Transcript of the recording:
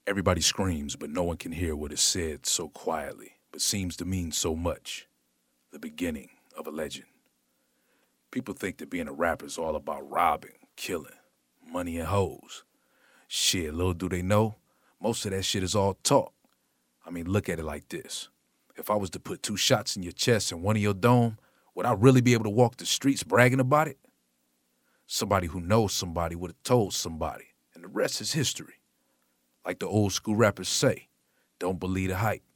Everybody screams, but no one can hear what is said so quietly, but seems to mean so much. The beginning of a legend. People think that being a rapper is all about robbing, killing, money and hoes. Shit, little do they know, most of that shit is all talk. I mean, look at it like this. If I was to put 2 shots in your chest and one in your dome, would I really be able to walk the streets bragging about it? Somebody who knows somebody would have told somebody, and the rest is history. Like the old school rappers say, don't believe the hype.